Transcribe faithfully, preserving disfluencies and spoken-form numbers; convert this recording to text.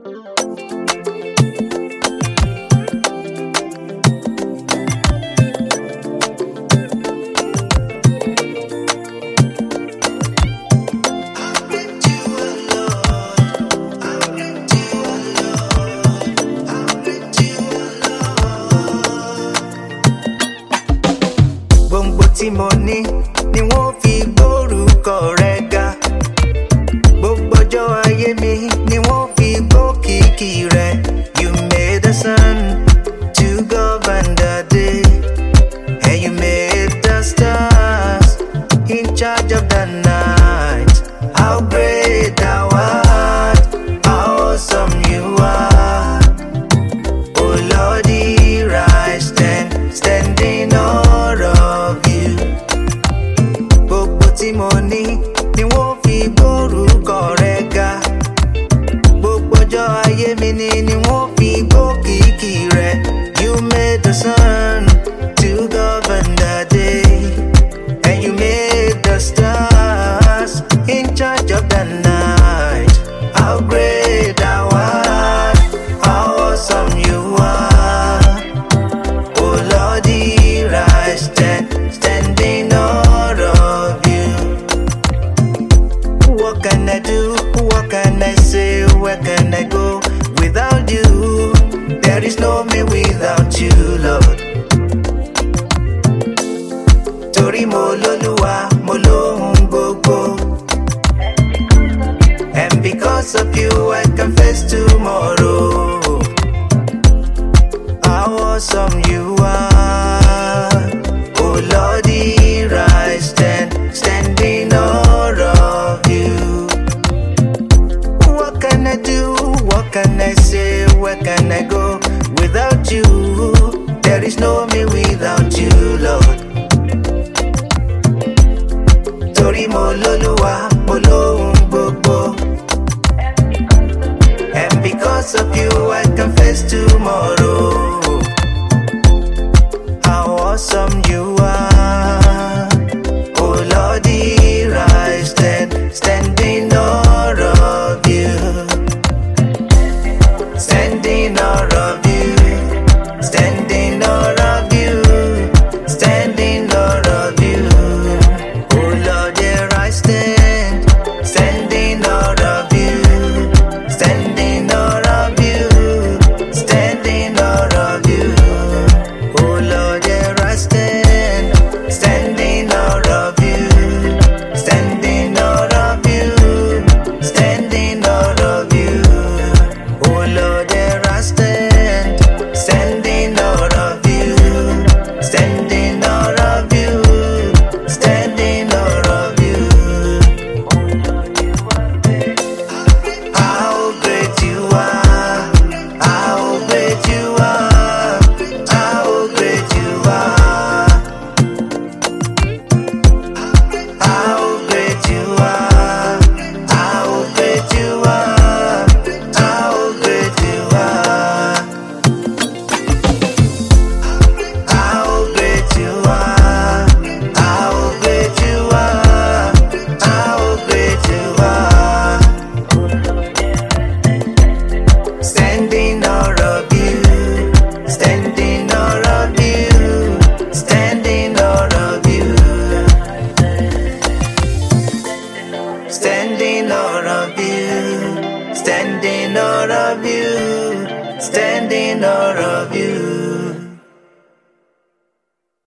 Tí mo ní ni wọ́n fi gbórúkọ rẹ̀ ga. Gbogbo ọjọ́ ayé mi ni wọ́n fi gbókìkí rẹ̀. You made the sun to govern the day, and you made the stars in charge of the night. How great thou art, how awesome you are. Oh Lord, rise stand, standing all of you. Tí mo ní ni wọ́n fi gbórúkọ rẹ̀ ga. Gbogbo ọjọ́ ayé mi ni ni wọ́n fi gbókìkí rẹ̀. You made the sun to govern the day, and you made the stars in charge of the night. How great thou art, how awesome you are. Oh Lord, rise stand, standing all of you. What can I do? What can I say? Where can I go without you? There is no me without you, Lord. Torí mo l'Olúwa, mo lóhun gbogbo. And because of you, I can face tomorrow. How awesome you are. Oh Lord, rise stand, standing all of you. What can I do? What can I say? Where can I go without you? There is no me without you, Lord. Torí mo l'Olúwa, mo lóhun gbogbo. And because of you, I can face tomorrow. How awesome you are. Oh Lord, rise stand, standing all of you. Standing all of you, standing all of you, standing all of you. Oh Lord, here I stand, standing all of you, standing all of you, standing all of you. Oh Lord, here I stand, standing all of you, standing all of you, standing all of you. Oh Lord, here I stand, standing all of you, standing all of you, standing all of you. How great you are, how great you are, how great you are. How great you are, how great you are, how great you are. How great you are, how great you are, how great you are. Standing all of you, standing all of you, standing all of you. Standing all of you, standing all of you, standing all of you.